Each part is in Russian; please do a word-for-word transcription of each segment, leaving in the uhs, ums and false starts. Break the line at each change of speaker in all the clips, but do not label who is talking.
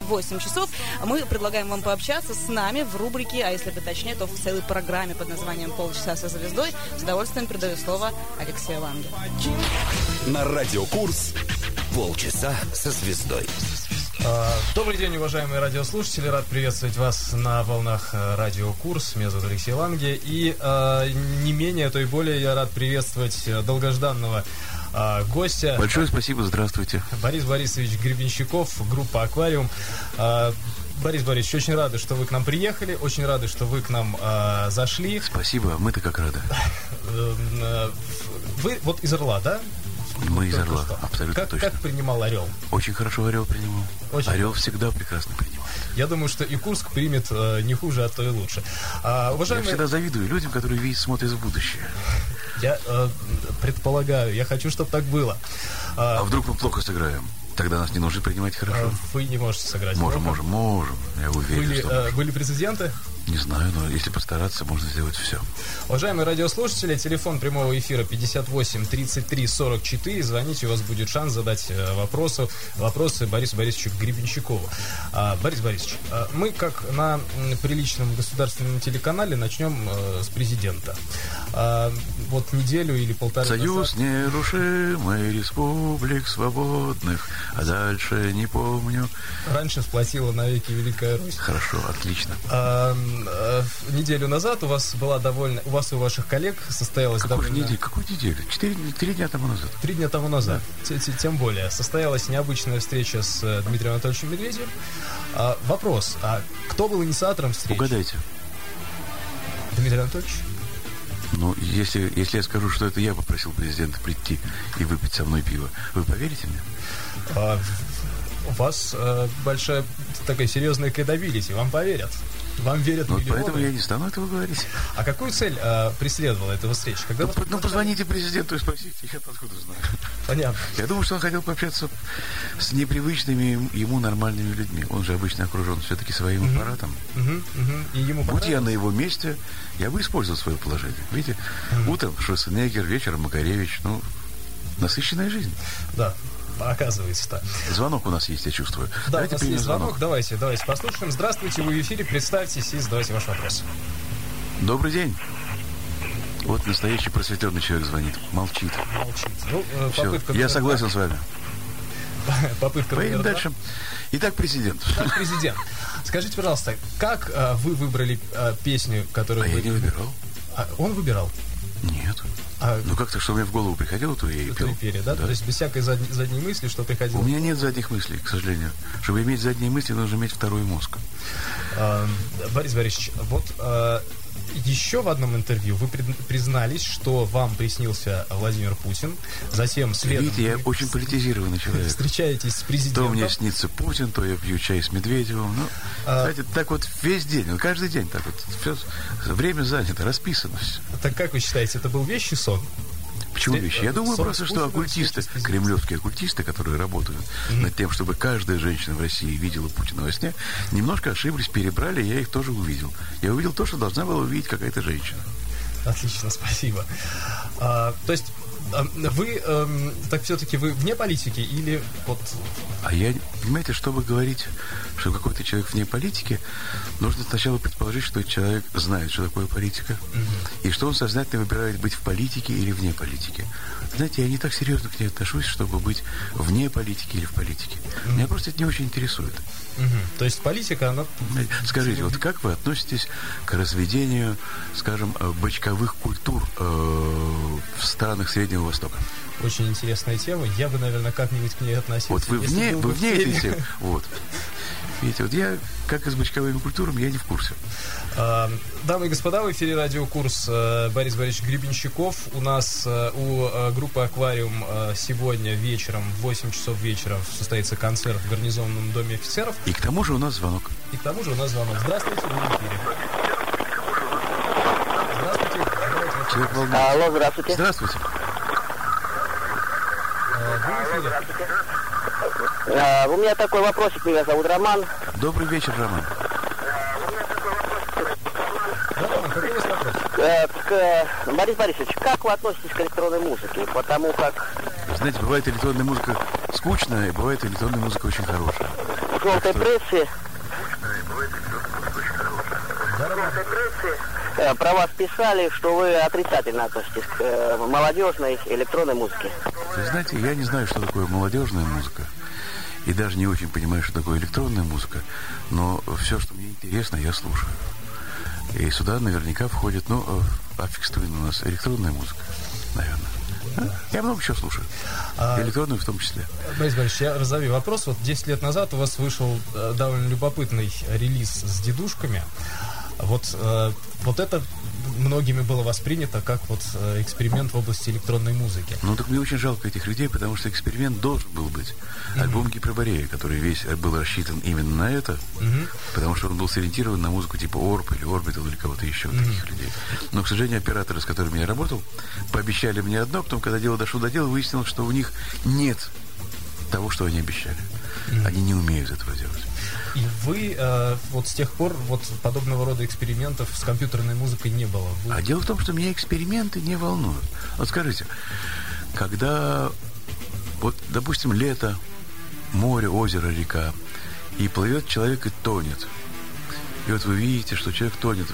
восемь часов. Мы предлагаем вам пообщаться с нами в рубрике, а если бы точнее, то в целой программе под названием «Полчаса со звездой». С удовольствием передаю слово Алексею Ланге.
На радиокурс «Полчаса со звездой».
Добрый день, уважаемые радиослушатели. Рад приветствовать вас на волнах радиокурс. Меня зовут Алексей Ланге. И э, не менее, то и более, я рад приветствовать долгожданного э, гостя.
Большое спасибо, здравствуйте.
Борис Борисович Гребенщиков, группа «Аквариум». Э, Борис Борисович, очень рады, что вы к нам приехали. Очень рады, что вы к нам э, зашли.
Спасибо, мы-то как рады.
Вы вот из Орла, да?
Мы из Орла, абсолютно
как,
точно.
Как принимал Орел?
Очень хорошо Орел принимал.
Очень
Орел
хорошо.
Всегда прекрасно принимал.
Я думаю, что и Курск примет э, не хуже, а то и лучше. А, уважаемые...
Я всегда завидую людям, которые видят, смотрят в будущее.
Я э, предполагаю, я хочу, чтобы так было. А,
а вдруг мы плохо сыграем? Тогда нас не нужно принимать хорошо.
Вы не можете сыграть.
Можем, плохо. можем, можем. Я уверен,
были,
что
э,
можем.
Были прецеденты?
Не знаю, но если постараться, можно сделать все.
Уважаемые радиослушатели, телефон прямого эфира пятьдесят восемь тридцать три сорок четыре. Звоните, у вас будет шанс задать вопросы, вопросы Борису Борисовичу Гребенщикову. А, Борис Борисович, мы, как на приличном государственном телеканале, начнем э, с президента. А, вот неделю или полторы
Союз
назад...
нерушимый республик свободных, а дальше не помню.
Раньше сплотила навеки Великая Русь.
Хорошо, отлично.
А, неделю назад у вас была довольно, у вас и у ваших коллег состоялась
Какой
довольно...
неделю? Какую неделю? Четыре, три дня тому назад.
Три дня тому назад. Да. Тем более. Состоялась необычная встреча с Дмитрием Анатольевичем Медведевым. А, вопрос. А кто был инициатором встречи?
Угадайте.
Дмитрий Анатольевич?
Ну, если, если я скажу, что это я попросил президента прийти и выпить со мной пиво, вы поверите мне?
А, у вас а, большая такая серьезная кредабилити. Вам поверят. Вам верят
ну,
миллионы.
Поэтому я не стану этого говорить.
А какую цель а, преследовала эта встреча? Когда
ну,
вас...
ну, позвоните президенту и спросите, я откуда знаю.
Понятно.
Я думаю, что он хотел пообщаться с непривычными ему нормальными людьми. Он же обычно окружен все-таки своим uh-huh. аппаратом.
Uh-huh. Uh-huh. И ему
Будь я на его месте, я бы использовал свое положение. Видите, uh-huh. утром Шварценеггер, вечером Макаревич. Ну, насыщенная жизнь.
Да. Оказывается-то.
Звонок у нас есть, я чувствую.
Да,
давайте
у нас есть звонок.
звонок.
Давайте, давайте послушаем. Здравствуйте, вы в эфире. Представьтесь и задавайте ваш вопрос.
Добрый день. Вот настоящий просветленный человек звонит. Молчит.
Молчит. Ну, э,
Все, я согласен с вами.
Попытка
Поедем дальше. Итак, президент.
Итак, президент. Скажите, пожалуйста, как э, вы выбрали э, песню, которую...
А
вы...
я не выбирал.
А он выбирал?
Нет. А... Ну, как-то, что мне в голову приходило, то я и пел.
Пели, да? Да. То есть без всякой задней, задней мысли, что приходило?
У меня нет задних мыслей, к сожалению. Чтобы иметь задние мысли, нужно иметь второй мозг.
А, Борис Борисович, вот а, еще в одном интервью вы признались, что вам приснился Владимир Путин, затем следом...
Видите, я очень политизированный человек.
Встречаетесь с президентом.
То мне снится Путин, то я пью чай с Медведевым. Ну, а... знаете, так вот весь день, вот каждый день так вот. Все, время занято, расписано все.
Так как вы считаете, это был вещий сон?
Почему вещи? Я думаю
сон
просто, что оккультисты, кремлевские оккультисты, которые работают mm-hmm. над тем, чтобы каждая женщина в России видела Путина во сне, немножко ошиблись, перебрали, я их тоже увидел. Я увидел то, что должна была увидеть какая-то женщина.
Отлично, спасибо. А, то есть вы, эм, так все-таки вы вне политики или вот...
А я, понимаете, чтобы говорить, что какой-то человек вне политики, нужно сначала предположить, что человек знает, что такое политика, mm-hmm. и что он сознательно выбирает быть в политике или вне политики. Знаете, я не так серьезно к ней отношусь, чтобы быть вне политики или в политике. Mm-hmm. Меня просто это не очень интересует.
Mm-hmm. То есть политика, она...
Скажите, вот как вы относитесь к разведению, скажем, бочковых культур э, в странах Среднего Востока?
Очень интересная тема. Я бы, наверное, как-нибудь к ней относился.
Вот вы вне, вы вне этой темы. Вот. Видите, вот я, как и с бочковыми культурами, я не в курсе.
А, дамы и господа, в эфире радиокурс Борис Борисович Гребенщиков. У нас у группы «Аквариум» сегодня вечером, в восемь часов вечера, состоится концерт в Гарнизонном доме офицеров.
И к тому же у нас звонок.
И к тому же у нас звонок. Здравствуйте, вы в эфире. Здравствуйте.
Человек волнуется.
Алло, здравствуйте.
Здравствуйте.
Здравствуйте. А, у меня такой вопросик, меня зовут Роман.
Добрый вечер, Роман.
Роман, какой у вас вопрос?
К, к, Борис Борисович, как вы относитесь к электронной музыке? Потому как...
Знаете, бывает электронная музыка скучная, и бывает электронная музыка очень хорошая.
желтой прессе... В желтой прессе э, про вас писали, что вы отрицательно относитесь к э, молодежной электронной музыке.
Вы знаете, я не знаю, что такое молодежная музыка. И даже не очень понимаю, что такое электронная музыка. Но все, что мне интересно, я слушаю. И сюда наверняка входит, ну, Aphex Twin у нас электронная музыка, наверное. Да? Я много чего слушаю. А, электронную в том числе.
Борис Борисович, я разовью вопрос. Вот десять лет назад у вас вышел э, довольно любопытный релиз с дедушками. Вот, э, вот это многими было воспринято как вот э, эксперимент в области электронной музыки.
Ну, так мне очень жалко этих людей, потому что эксперимент должен был быть. Mm-hmm. Альбом Гиперборея, который весь был рассчитан именно на это, mm-hmm. потому что он был сориентирован на музыку типа Орб или Орбитал или кого-то еще, mm-hmm. таких людей. Но, к сожалению, операторы, с которыми я работал, пообещали мне одно, потом, когда дело дошло до дела, выяснилось, что у них нет того, что они обещали. Mm-hmm. Они не умеют этого делать.
И вы э, вот с тех пор вот подобного рода экспериментов с компьютерной музыкой не было? Вы...
А дело в том, что меня эксперименты не волнуют. Вот скажите, когда, вот, допустим, лето, море, озеро, река, и плывет человек и тонет, и вот вы видите, что человек тонет,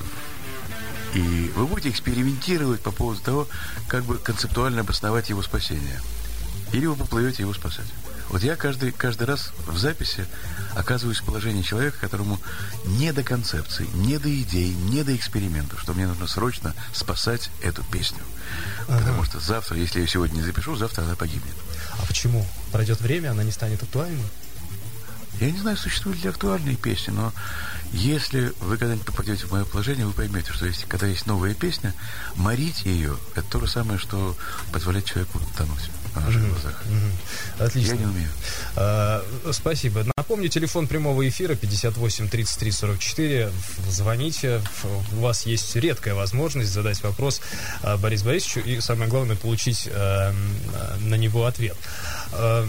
и вы будете экспериментировать по поводу того, как бы концептуально обосновать его спасение. Или вы поплывете его спасать. Вот я каждый, каждый раз в записи оказываюсь в положении человека, которому не до концепций, не до идей, не до экспериментов, что мне нужно срочно спасать эту песню. Ага. Потому что завтра, если я сегодня не запишу, завтра она погибнет.
А почему? Пройдет время, она не станет актуальной?
Я не знаю, существуют ли актуальные песни, но если вы когда-нибудь попадете в мое положение, вы поймете, что если, когда есть новая песня, морить ее – это то же самое, что позволять человеку тонуть на наших mm-hmm. глазах.
Mm-hmm. Отлично.
Я не умею.
А, спасибо. Напомню, телефон прямого эфира пятьдесят восемь тридцать три сорок четыре. Звоните. У вас есть редкая возможность задать вопрос Борису Борисовичу и, самое главное, получить а, на него ответ. А,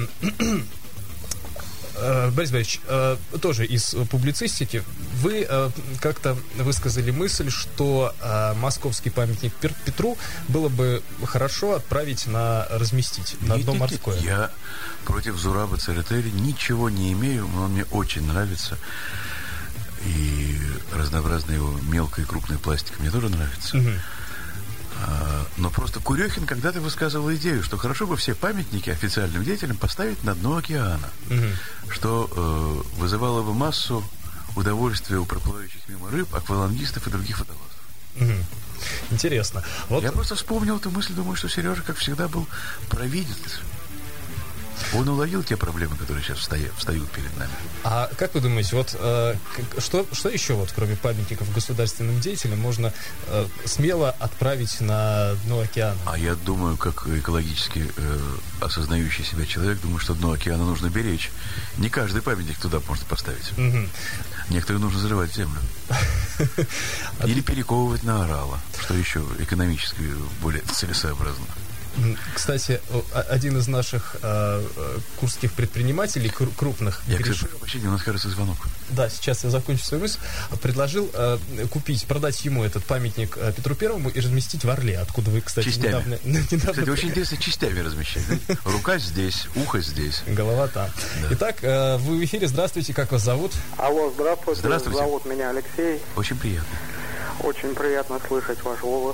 Борис Борисович, тоже из публицистики, вы как-то высказали мысль, что московский памятник Петру было бы хорошо отправить на разместить на дно морское.
Я против Зураба Церетели ничего не имею, но он мне очень нравится. И разнообразная его мелкая и крупная пластика мне тоже нравится. Угу. Но просто Курехин когда-то высказывал идею, что хорошо бы все памятники официальным деятелям поставить на дно океана, угу. что э, вызывало бы массу удовольствия у проплывающих мимо рыб, аквалангистов и других водолазов.
Угу. Интересно. Вот...
Я просто вспомнил эту мысль, думаю, что Сережа, как всегда, был провидец. Он уловил те проблемы, которые сейчас встают, встают перед нами.
А как вы думаете, вот э, что, что еще, вот, кроме памятников государственным деятелям, можно э, смело отправить на дно океана?
А я думаю, как экологически э, осознающий себя человек, думаю, что дно океана нужно беречь. Не каждый памятник туда можно поставить. Угу. Некоторые нужно зарывать в землю. Или перековывать на орала, что еще экономически более целесообразно.
Кстати, один из наших э, курских предпринимателей, кру- крупных...
Я, Гриш... кстати, прощения, у нас, кажется, звонок.
Да, сейчас я закончу свою мысль. Предложил э, купить, продать ему этот памятник э, Петру Первому и разместить в Орле, откуда вы, кстати,
частями.
недавно... недавно...
Кстати, очень интересно частями размещать. Да? Рука здесь, ухо здесь.
Голова там. Да. Итак, э, вы в эфире. Здравствуйте, как вас зовут?
Алло, здравствуйте.
Здравствуйте.
Зовут меня Алексей.
Очень приятно.
Очень приятно слышать ваш голос.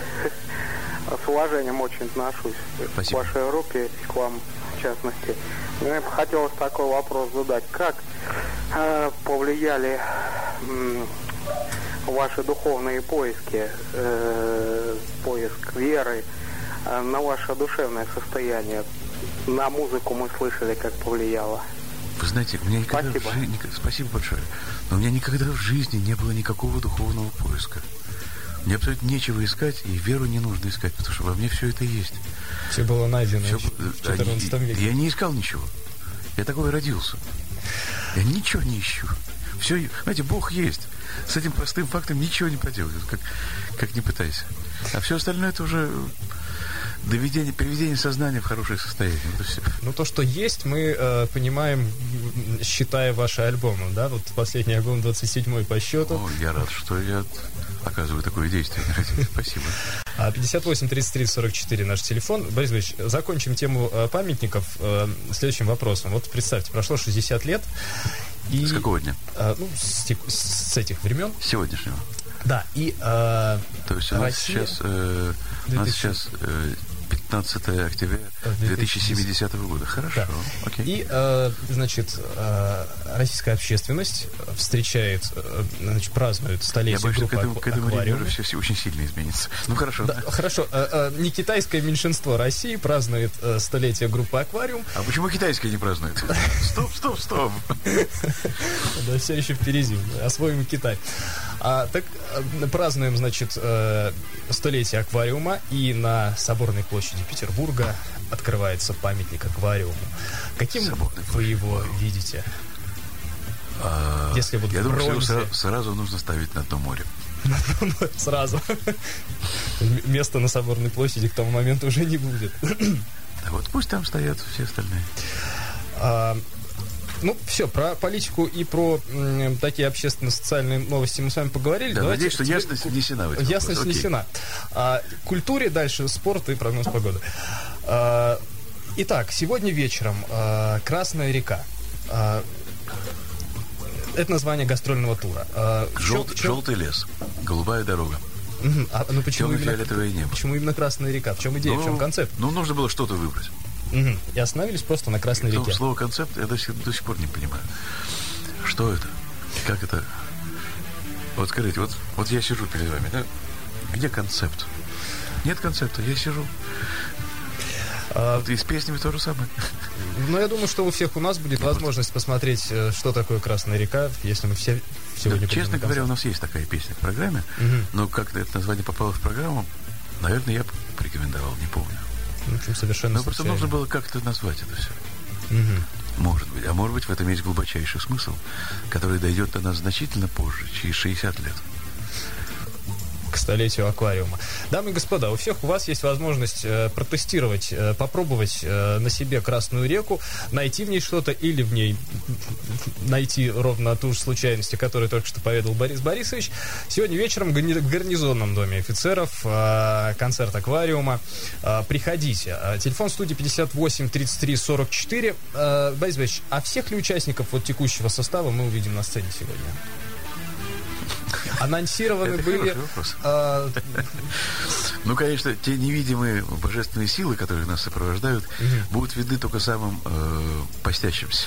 С уважением очень отношусь Спасибо. К вашей группе и к вам в частности. Мне бы хотелось такой вопрос задать. Как э, повлияли э, ваши духовные поиски, э, поиск веры э, на ваше душевное состояние? На музыку мы слышали, как повлияло.
Вы знаете, у меня никогда Спасибо. В жизни... Спасибо большое. Но у меня никогда в жизни не было никакого духовного поиска. Мне абсолютно нечего искать, и веру не нужно искать, потому что во мне все это есть.
Все было найдено все, в четырнадцатом веке.
Я не искал ничего. Я такой родился. Я ничего не ищу. Все, знаете, Бог есть. С этим простым фактом ничего не поделаешь, как, как не пытайся. А все остальное это уже доведение, приведение сознания в хорошее состояние. Вот все.
Ну, то, что есть, мы э, понимаем, считая ваши альбомы, да? Вот последний альбом двадцать седьмой по счету.
О, я рад, что я оказываю такое действие. Спасибо.
пятьдесят восемь тридцать три сорок четыре наш телефон. Борис Борисович, закончим тему э, памятников э, следующим вопросом. Вот представьте, прошло шестьдесят лет, И,
с какого дня?
Э, ну, с, тек- с этих времен.
С сегодняшнего.
Да, и э,
то есть у нас
Россия...
сейчас, э, у нас сейчас э, пятнадцатое октября две тысячи семидесятого года. Хорошо,
да.
Окей.
И, э, значит, э, российская общественность встречает, э, значит, празднует столетие
группы
группы
к этому, к этому
«Аквариум».
все, все очень сильно изменится. Ну, хорошо.
Да, хорошо. Э, э, не китайское меньшинство России празднует э, столетие группы «Аквариум».
А почему китайское не празднует? Стоп, стоп, стоп.
Да, все еще впереди. Освоим Китай. А, так празднуем, значит, столетие аквариума, и на Соборной площади Петербурга открывается памятник аквариуму. Каким Соборный вы его видите?
А,
Если вот
я
в
думаю,
бронзе...
что его сразу нужно ставить на дно моря.
Сразу. Места на Соборной площади к тому моменту уже не будет.
Да вот пусть там стоят все остальные.
А, ну, все, про политику и про м, такие общественно-социальные новости мы с вами поговорили.
Да,
Давайте
надеюсь, что
теперь...
ясность внесена в это.
Ясность
вопрос.
внесена. А, культуре дальше, спорт и прогноз погоды. А, итак, сегодня вечером а, «Красная река». А, это название гастрольного тура. А,
Жел...
чем...
Желтый лес, голубая дорога.
Угу. А, ну, почему, именно...
фиолетовое небо.
Почему именно «Красная река»? В чем идея,
ну,
в чем концепт?
Ну, нужно было что-то выбрать.
Угу. И остановились просто на «Красной
И
реке».
Слово «концепт» я до сих, до сих пор не понимаю. Что это? Как это? Вот скажите, вот, вот я сижу перед вами, да? Где концепт? Нет концепта, я сижу. А... Вот и с песнями то же самое.
Ну, я думаю, что у всех у нас будет ну, возможность вот. посмотреть, что такое «Красная река», если мы все сегодня...
Да, честно говоря, у нас есть такая песня в программе, угу. но как это название попало в программу, наверное, я бы порекомендовал, не помню.
В общем, совершенно
Но просто нужно было как-то назвать это все.
Угу.
Может быть. А может быть, в этом есть глубочайший смысл, который дойдет до нас значительно позже, через шестьдесят лет.
К столетию аквариума. Дамы и господа, у всех у вас есть возможность э, протестировать, э, попробовать э, на себе Красную реку, найти в ней что-то или в ней найти ровно ту же случайность, о которой только что поведал Борис Борисович. Сегодня вечером в гарнизонном доме офицеров э, концерт аквариума. Э, приходите. Э, телефон студии пятьдесят восемь тридцать три сорок четыре. Э, Борис Борисович, а всех ли участников вот текущего состава мы увидим на сцене сегодня? Анонсированы
это
были... А...
Ну, конечно, те невидимые божественные силы, которые нас сопровождают, угу. будут видны только самым э, постящимся.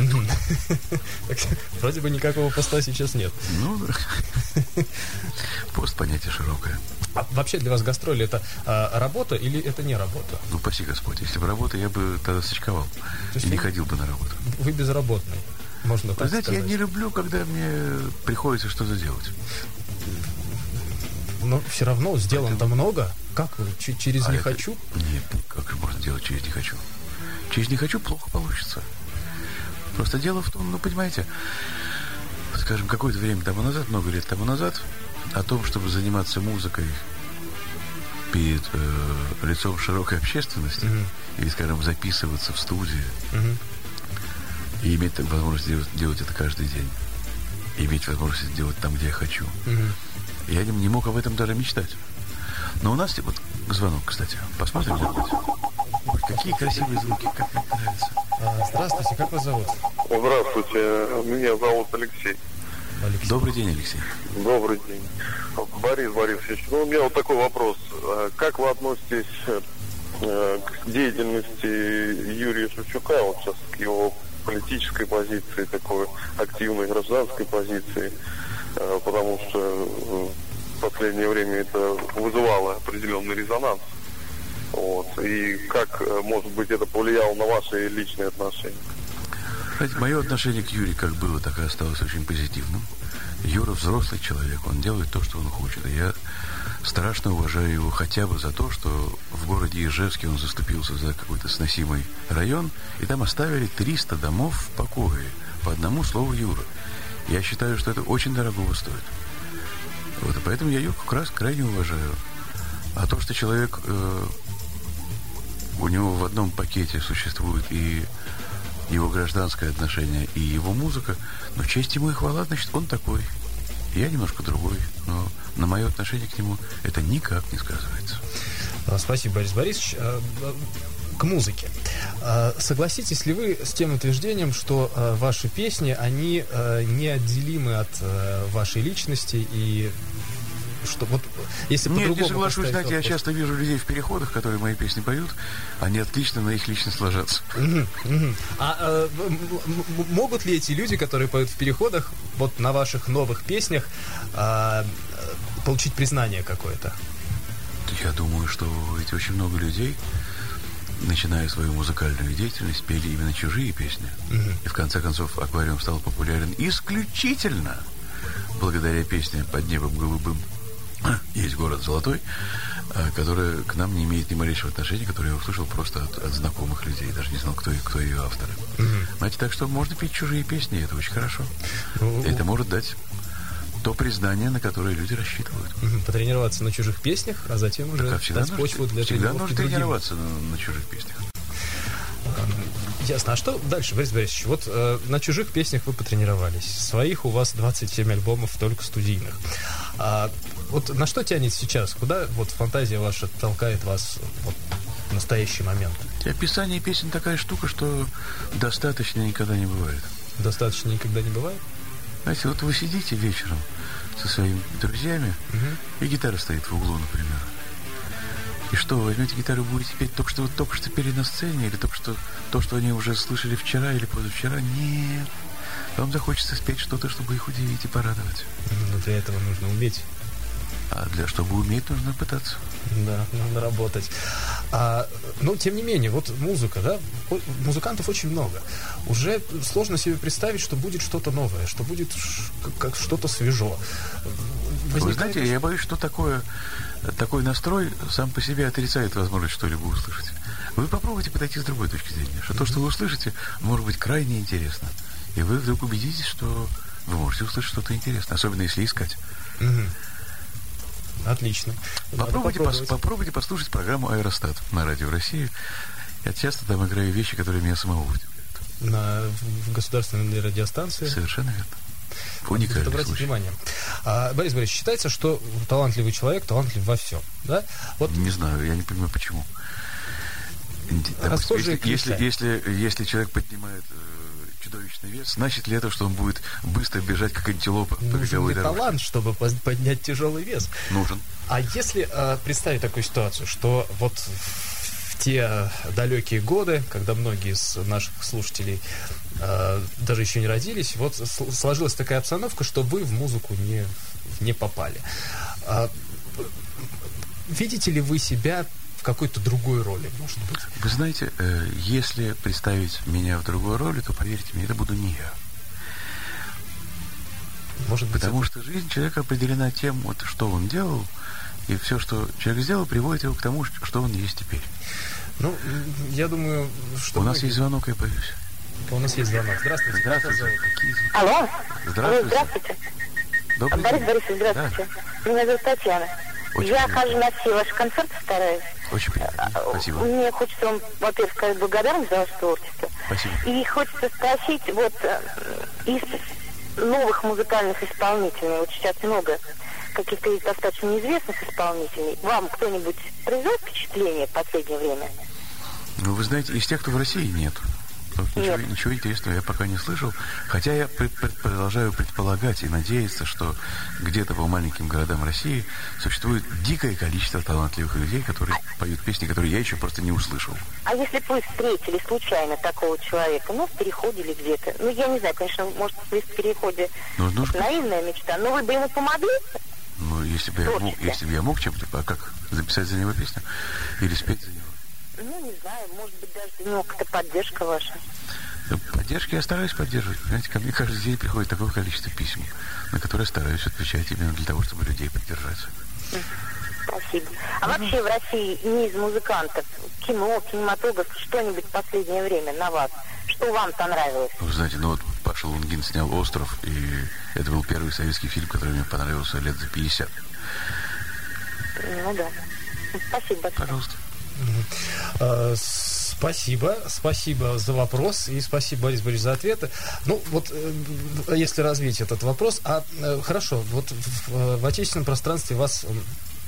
Вроде бы никакого поста сейчас нет.
Ну, пост понятие широкое.
А вообще для вас гастроли это а, работа или это не работа?
Ну, спаси Господь. Если бы работа, я бы тогда сочковал и не ходил бы на работу.
Вы безработный. Можно так
знаете,
сказать.
Я не люблю, когда мне приходится что-то делать.
Но все равно сделано-то это... много. Как вы? Ч- через а «не это... хочу»?
Нет, как же можно делать через «не хочу»? Через «не хочу» плохо получится. Просто дело в том, ну, понимаете, скажем, какое-то время тому назад, много лет тому назад, о том, чтобы заниматься музыкой перед э, лицом широкой общественности, uh-huh. или, скажем, записываться в студии, uh-huh. и иметь возможность делать, делать это каждый день. И иметь возможность делать там, где я хочу. Uh-huh. Я не, не мог об этом даже мечтать. Но у нас вот звонок, кстати. Посмотрим, может быть. Ой, какие красивые звуки, как мне нравится.
А, здравствуйте, как вас зовут?
Здравствуйте, меня зовут Алексей.
Алексей.
Добрый день, Алексей.
Добрый день. Борис Борисович, ну, у меня вот такой вопрос. Как вы относитесь к деятельности Юрия Шевчука, вот сейчас к его политической позиции, такой активной гражданской позиции, потому что в последнее время это вызывало определенный резонанс. Вот. И как, может быть, это повлияло на ваши личные отношения?
Знаете, мое отношение к Юрию как было, так и осталось очень позитивным. Юра взрослый человек, он делает то, что он хочет. И я страшно уважаю его хотя бы за то, что в городе Ижевске он заступился за какой-то сносимый район, и там оставили триста домов в покое по одному слову Юра. Я считаю, что это очень дорогого стоит. Вот, и поэтому я Юрку как раз крайне уважаю. А то, что человек, э, у него в одном пакете существует и его гражданское отношение, и его музыка, но честь ему и хвала, значит, он такой. Я немножко другой, но на мое отношение к нему это никак не сказывается.
Спасибо, Борис Борисович. к музыке. Согласитесь ли вы с тем утверждением, что ваши песни, они неотделимы от вашей личности и что вот если
Нет,
по-другому
не соглашусь, знаете,
вопрос...
я часто вижу людей в переходах, которые мои песни поют, они отлично на их личность ложатся.
Uh-huh, uh-huh. А э, могут ли эти люди, которые поют в переходах, вот на ваших новых песнях, э, получить признание какое-то?
Я думаю, что ведь очень много людей, начиная свою музыкальную деятельность, пели именно чужие песни. Uh-huh. И в конце концов «Аквариум» стал популярен исключительно благодаря песне «Под небом голубым есть город золотой», которая к нам не имеет ни малейшего отношения, которую я услышал просто от, от знакомых людей, даже не знал, кто, кто ее авторы. Mm-hmm. Знаете, так что можно петь чужие песни, это очень хорошо. Mm-hmm. Это может дать то признание, на которое люди рассчитывают.
Mm-hmm. Потренироваться на чужих песнях, а затем уже
так, а
дать почву для
всегда нужно тренироваться на, на чужих песнях.
Ясно. А что дальше, Борис Борисович? Вот э, на чужих песнях вы потренировались. Своих у вас двадцать семь альбомов, только студийных. А вот на что тянет сейчас? Куда вот фантазия ваша толкает вас вот, в настоящий момент?
Описание песен такая штука, что достаточно никогда не бывает.
Достаточно никогда не бывает?
Знаете, вот вы сидите вечером со своими друзьями, угу. и гитара стоит в углу, например. И что, вы возьмете гитару и будете петь только что, только что пели на сцене, или только что то, что они уже слышали вчера или позавчера? Нет. Вам захочется спеть что-то, чтобы их удивить и порадовать.
Но для этого нужно уметь.
А для чтобы уметь, нужно пытаться.
Да, нужно работать. А, но, тем не менее, вот музыка, да, музыкантов очень много. Уже сложно себе представить, что будет что-то новое, что будет как, как что-то свежо. Возникает...
Вы знаете, я боюсь, что такое... Такой настрой сам по себе отрицает возможность что-либо услышать. Вы попробуйте подойти с другой точки зрения, что то, что вы услышите, может быть крайне интересно. И вы вдруг убедитесь, что вы можете услышать что-то интересное, особенно если искать.
Угу. Отлично.
Попробуйте, пос- попробуйте послушать программу «Аэростат» на Радио России. Я часто там играю вещи, которые меня самого удивляют.
На в государственной радиостанции?
Совершенно верно. Уникальный
обратите
случай.
внимание. А, Борис Борисович, считается, что талантливый человек талантлив во всем, да? Вот...
Не знаю, я не понимаю, почему. Допустим, если, если, если, если человек поднимает э, чудовищный вес, значит ли это, что он будет быстро бежать, как антилопа по беговой дорожке?
Талант, чтобы поднять тяжелый вес.
Нужен.
А если э, представить такую ситуацию, что вот в те далекие годы, когда многие из наших слушателей э, даже еще не родились, вот сложилась такая обстановка, что вы в музыку не, не попали. А, видите ли вы себя в какой-то другой роли, может быть?
Вы знаете, э, если представить меня в другой роли, то, поверьте мне, это буду не я.
Может быть,
Потому
это...
что жизнь человека определена тем, вот, что он делал, и все, что человек сделал, приводит его к тому, что он есть теперь.
Ну, я думаю, что...
У нас
многие...
есть звонок, я боюсь.
У нас есть звонок. Здравствуйте.
Здравствуйте. Какие...
Алло.
Здравствуйте.
Здравствуйте.
Добрый
Борис
день.
Борисович, здравствуйте.
Да.
Меня зовут Татьяна.
Очень
я
приятно.
хожу на все ваши концерты, стараюсь.
Очень приятно. Спасибо.
Мне хочется вам, во-первых, сказать благодарность за ваше творчество.
Спасибо.
И хочется спросить, вот из новых музыкальных исполнителей, вот сейчас много каких-то есть достаточно неизвестных исполнителей, вам кто-нибудь произвел впечатление в последнее время?
Ну, вы знаете, из тех, кто в России, нет. Ничего, ничего интересного я пока не слышал. Хотя я пред, пред, продолжаю предполагать и надеяться, что где-то по маленьким городам России существует дикое количество талантливых людей, которые поют песни, которые я еще просто не услышал.
А если бы вы встретили случайно такого человека, ну, в переходе или где-то, ну, я не знаю, конечно, может, в переходе
ну, ну,
наивная мечта, но вы бы ему помогли?
Ну, если бы, я мог, если бы я мог чем-то, а как записать за него песню или спеть за него?
Ну, не знаю, может быть, даже для него какая-то поддержка ваша.
Поддержки я стараюсь поддерживать. Понимаете, ко мне каждый день приходит такое количество писем, на которые я стараюсь отвечать именно для того, чтобы людей поддержать.
Спасибо. А вообще в России не из музыкантов, кино, кинематограф, что-нибудь в последнее время на вас? Что вам понравилось?
Вы знаете, ну вот Паша Лунгин снял «Остров», и это был первый советский фильм, который мне понравился лет за пятьдесят.
Ну да. Спасибо.
Пожалуйста.
Uh, спасибо, спасибо за вопрос и спасибо, Борис Борисович, за ответы. Ну, вот, э, если развить этот вопрос, а э, хорошо, вот в, в отечественном пространстве вас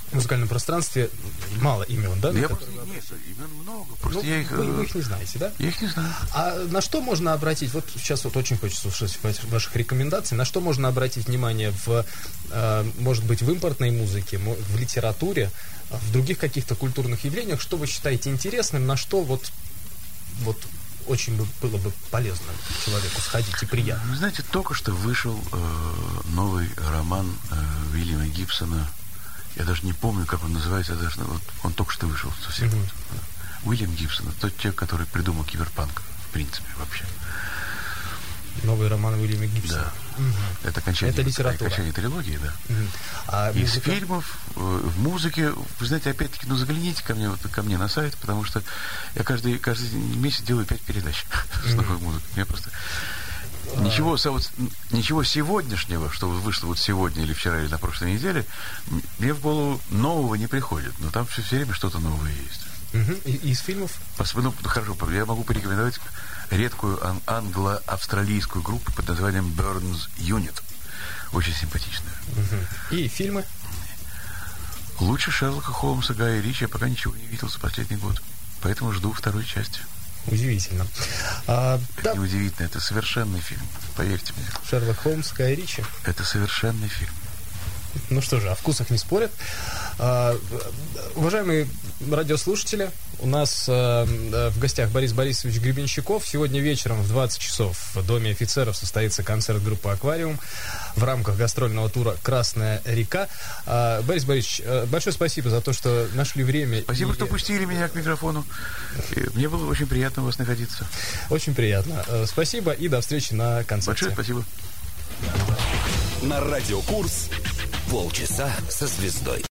музыкальном пространстве мало имен, да?
Я просто, нет, имен много, просто
ну,
я их...
Вы, вы их не знаете, да?
Я их не знаю.
А на что можно обратить, вот сейчас вот очень хочется услышать ваших рекомендаций, на что можно обратить внимание в, э, может быть, в импортной музыке, в литературе, в других каких-то культурных явлениях, что вы считаете интересным, на что вот, вот очень бы, было бы полезно человеку сходить и приятно?
Вы знаете, только что вышел э, новый роман э, Уильяма Гибсона. Я даже не помню, как он называется. Даже, вот, он только что вышел совсем. Mm-hmm. Уильям Гибсон, тот человек, который придумал киберпанк, в принципе, вообще.
Новый роман Уильяма Гибсона.
Да. Угу. Это окончание,
Это литература.
окончание трилогии, да.
Угу. А
из
музыка?
фильмов, в музыке, вы знаете, опять-таки, ну загляните ко мне, вот, ко мне на сайт, потому что я каждый, каждый месяц делаю пять передач с новой музыкой. Мне просто... Ничего, вот, ничего сегодняшнего, что вышло вот сегодня или вчера, или на прошлой неделе, мне в голову нового не приходит. Но там все, все время что-то новое есть.
Угу. И, из фильмов?
Ну, хорошо, я могу порекомендовать редкую ан- англо-австралийскую группу под названием Burns Unit. Очень симпатичная.
Угу. И фильмы?
Лучше Шерлока Холмса, Гая Ричи я пока ничего не видел за последний год. Поэтому жду второй части.
Удивительно. А,
это
да.
не удивительно, это совершенный фильм. Поверьте мне.
Шерлок Холмс, Гай Ричи.
Это совершенный фильм.
Ну что же, о вкусах не спорят. А, уважаемые радиослушатели, у нас а, в гостях Борис Борисович Гребенщиков. Сегодня вечером в двадцать часов в Доме офицеров состоится концерт группы «Аквариум» в рамках гастрольного тура «Красная река». А, Борис Борисович, большое спасибо за то, что нашли время.
Спасибо,
и...
что пустили меня к микрофону. Мне было очень приятно у вас находиться.
Очень приятно. Спасибо и до встречи на концерте.
Большое спасибо.
На радио Курск полчаса со звездой.